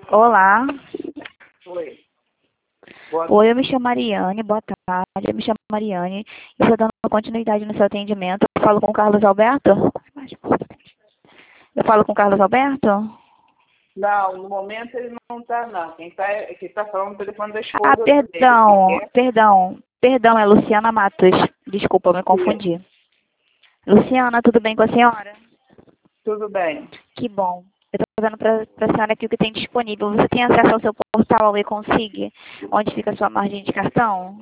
Olá. Oi. Oi, eu me chamo Mariane. Boa tarde. Eu me chamo Mariane. Eu estou dando continuidade no seu atendimento. Eu falo com o Carlos Alberto? Eu falo com o Carlos Alberto? Não, no momento ele não está, não. Quem tá falando no telefone da Ah, esposa dele. perdão. Perdão, é Luciana Matos. Desculpa, eu me confundi. Luciana, tudo bem com a senhora? Tudo bem. Que bom. Eu estou fazendo para a senhora aqui o que tem disponível. Você tem acesso ao seu portal e-Consig, onde fica a sua margem de cartão?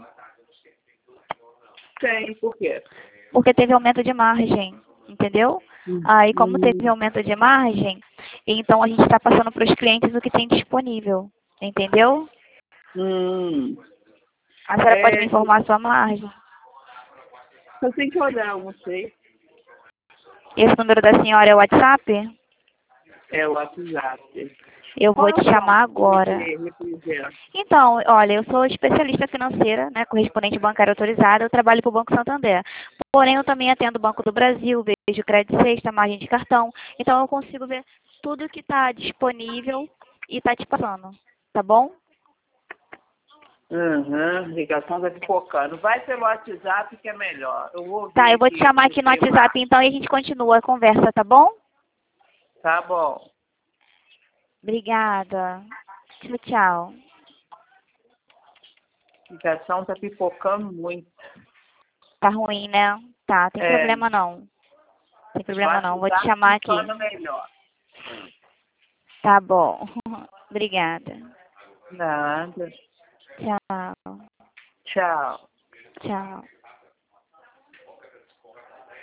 Tem, por quê? Porque teve aumento de margem, entendeu? Aí, como teve aumento de margem, então a gente está passando para os clientes o que tem disponível, entendeu? Hum. A senhora pode me informar a sua margem? Eu tenho que olhar, eu não sei. Esse número da senhora é o WhatsApp? É o WhatsApp. Eu vou te chamar agora. Representa? Então, olha, eu sou especialista financeira, né, correspondente bancário autorizado, eu trabalho para o Banco Santander. Porém, eu também atendo o Banco do Brasil, vejo crédito sexta, margem de cartão. Então, eu consigo ver tudo que está disponível e está te passando, tá bom? Ligação tá pipocando. Vai pelo WhatsApp que é melhor. Eu vou ver Tá, eu vou te aqui chamar se aqui no tem WhatsApp mais. então e a gente continua a conversa, tá bom? Tá bom. Obrigada. Tchau, tchau. Ligação tá pipocando muito. Tá ruim, né? Tá, tem É, problema não. Tem o problema não. Vou te WhatsApp chamar aqui. funciona melhor. Tá bom. Obrigada. Nada. Tchau. Tchau. Tchau.